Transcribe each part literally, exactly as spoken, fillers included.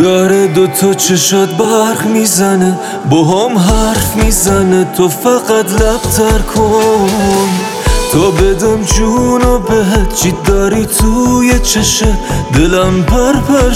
داره دوتا چشات برق میزنه، با هم حرف میزنه، تو فقط لب تر کن تا بدم جونو بهت. چی داری توی چشت؟ دلم پر پر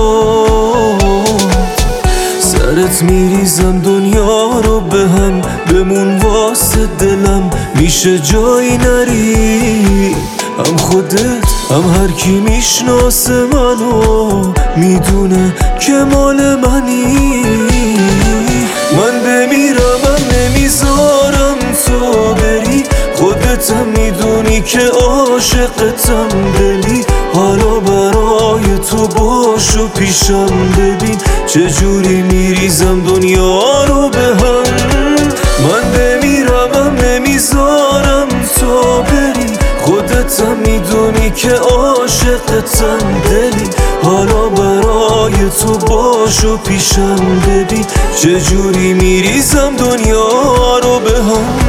شد. سرت میریزم دنیا رو بهم، بمون واسه دلم، میشه جایی نری. هم خودت هم هر کی میشناسه منو میدونه که مال منی. من بمیرم هم نمیذارم تو بری، خودتم میدونی که عاشقتم دلی. حالا برای تو باش و پیشم ببین چجوری میریزم دنیا رو به هم. من بمیرم هم نمیذارم تو بری، خودتم میدونی که عاشقتم دلی. حالا برای تو باش و پیشم ببین چجوری میریزم دنیا رو به هم.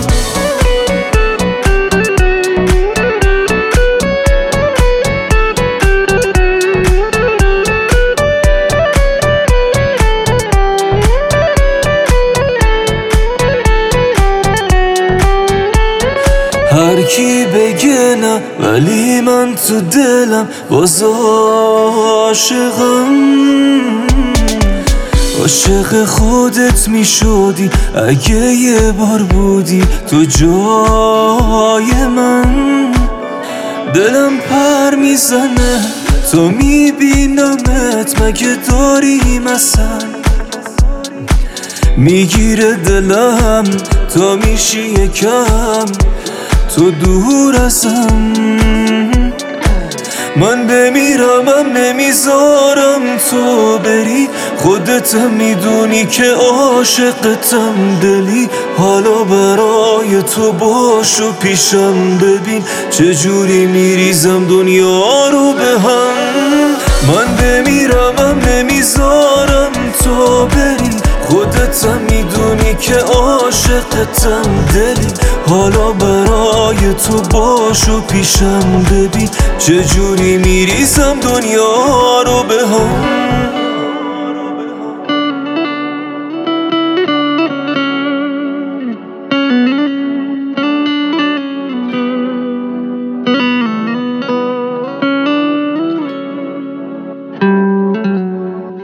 هر کی بگه نه ولی من تو دلم باز عاشقم. عاشق خودت میشدی اگه یه بار بودی تو جای من. دلم پر میزنه تو میبینمت، مگه داری مثلا میگیره دلم تا میشی یکم تو دور ازم. من بمیرم هم نمیذارم تو بری، خودتم میدونی که عاشقتم دلی. حالا برای تو باش و پیشم ببین چجوری میریزم دنیا رو به هم. من بمیرم هم نمیذارم تو بری، خودتم میدونی که عاشقتم دلی. حالا برای تو باش و پیشم ببین چجوری میریزم دنیا رو به هم.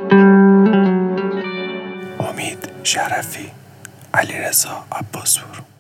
امید شرفی، علیرضا عباسپور.